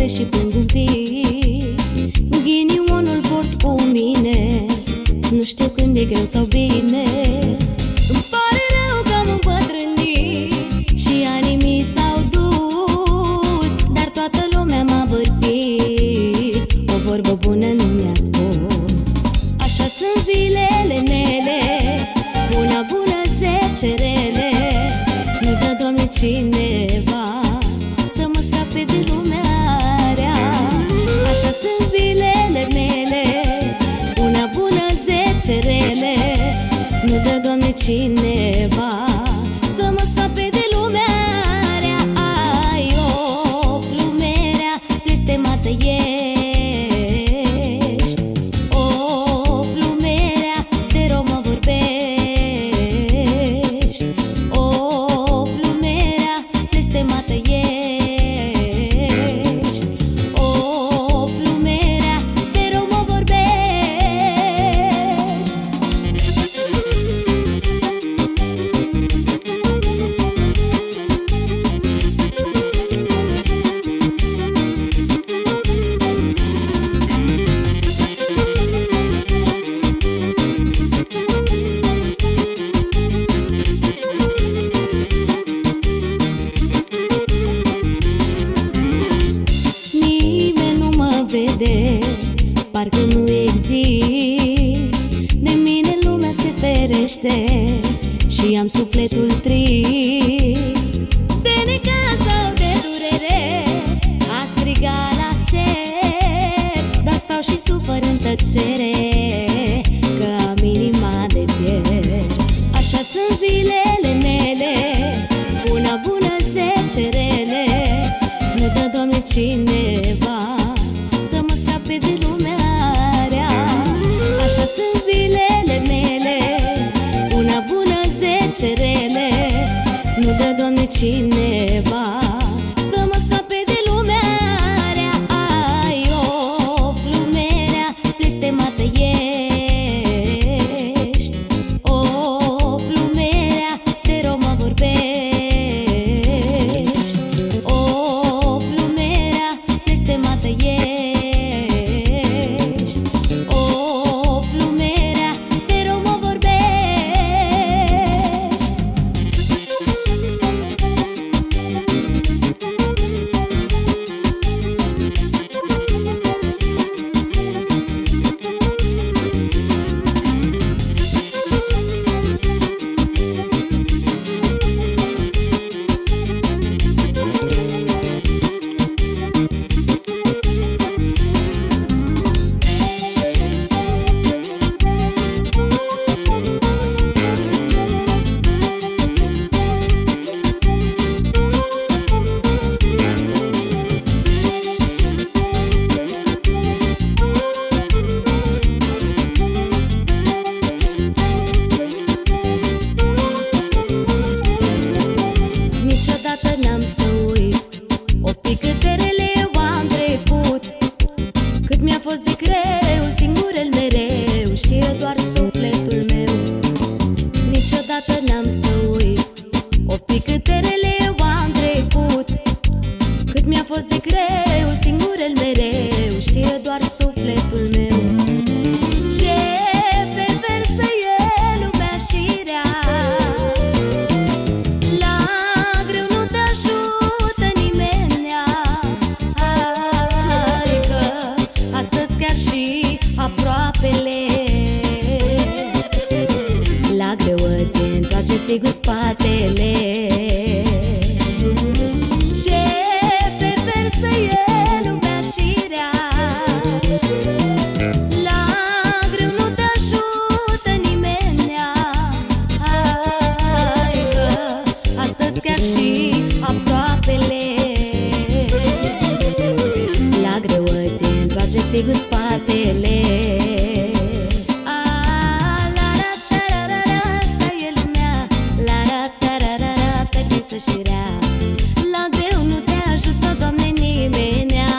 și plâng un pic. Ghinionul port cu mine, nu știu când e greu sau bine. Îmi pare rău că am îmbătrânit și anii mi s-au dus, dar toată lumea m-a bârfit, o vorbă bună nu mi-a spus. Așa sunt zilele mele, bună, bună zecerele. Nu dă, Doamne, cineva să mă scape de lumea rea. Așa sunt zilele mele, bună, bună zecerele. Nu dă, Doamne, cineva să mă scape de lumea rea. Ai, o plumerea blestemată ești, o plumerea de rău mă vorbești, o plumerea blestemată ești, o plumerea de rău mă vorbești. Nimeni nu mă vede, parcă nu exist. De mine lumea se ferește și am sufletul trist. De necaz sau de durere a striga la cer, dar stau și sufăr în tăcere, că am inima de fier. Așa sunt zilele mele, bună, bună zecerele. Nu dă, Doamne, cineva să mă scape de lumea rea. Așa sunt zilele mele, bună, bună zecerele. Nu dă, Doamne, cineva să mă scape de lumea rea. Ai, o plumerea blestemată ești, o plumerea de rău mă vorbești, o plumerea blestemată ești, o plumerea de rău mă vorbești. Niciodată n-am să uit o fi câte rele eu am trecut, cât mi-a fost de greu, singurel mereu știe doar sufletul meu. Niciodată n-am să uit o fi câte rele eu am trecut, cât mi-a fost de greu, singurel mereu știe doar sufletul meu. Ce perversă e lumea și rea, la greu nu te ajută nimenea. Hai că astăzi chiar și aproapele la greu îți întoarce sigur spatele. Ce perversă e lumea și rea, la greu nu te ajută nimenea. Hai că astăzi chiar și aproapele la greu îți întoarce sigur spatele. Și rea, la greu nu te ajută, Doamne, nimenea.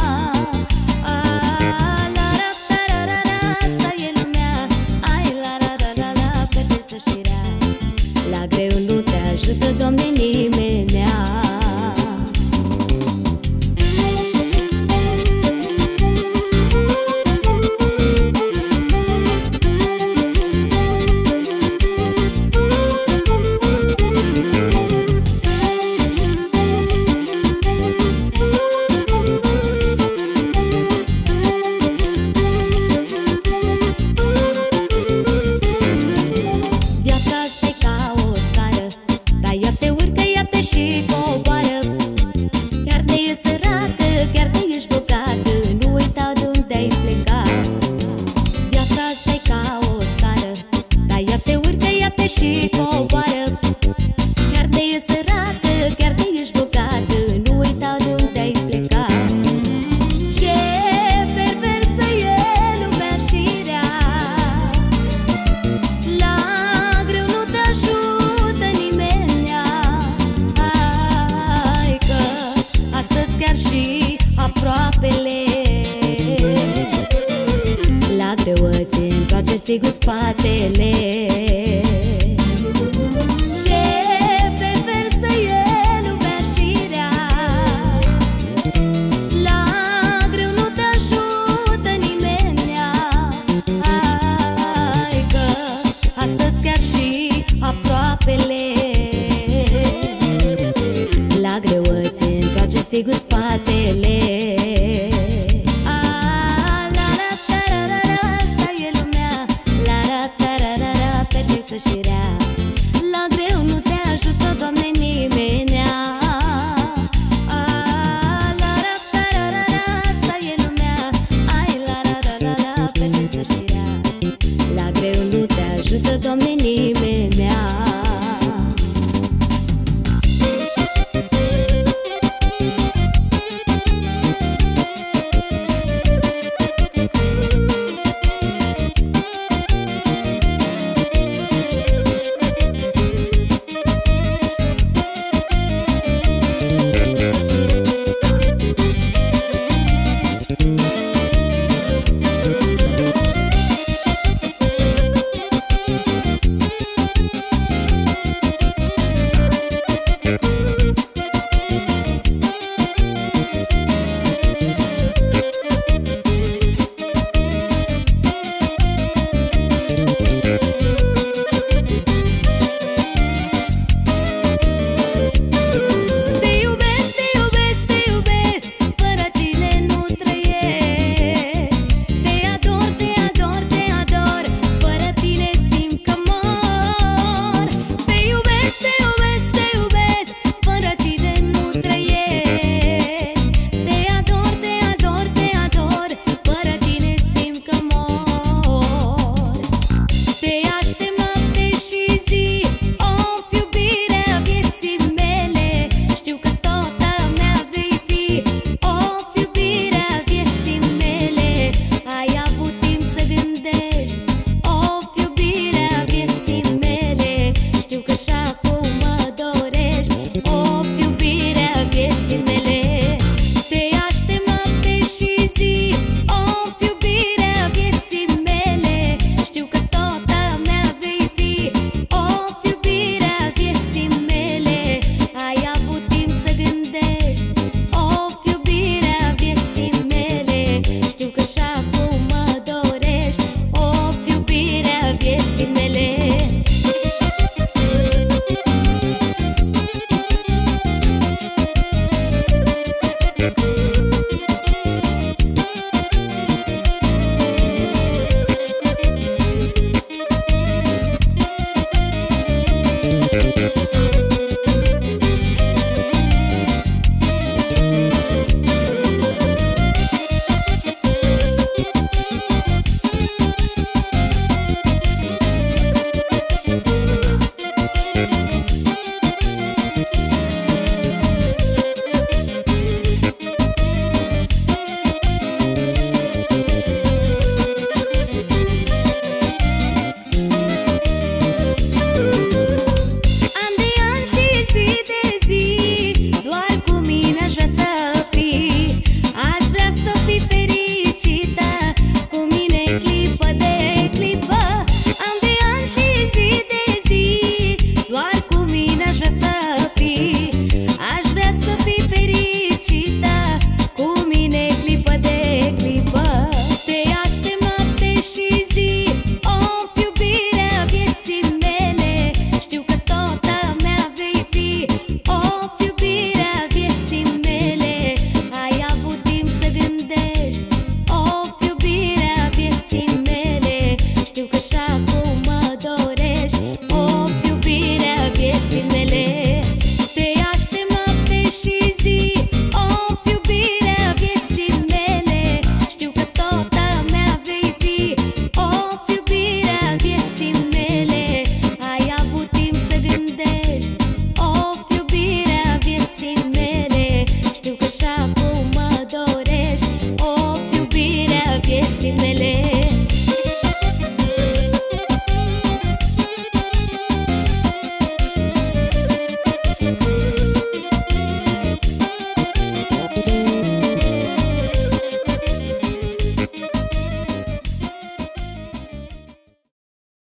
La ra ta ra ra ra, asta e lumea. Ai la ra ra ra ra, pedesă și rea, la greu nu te ajută, Doamne, nimenea. aproapele. La greutăți întoarce sigur spatele.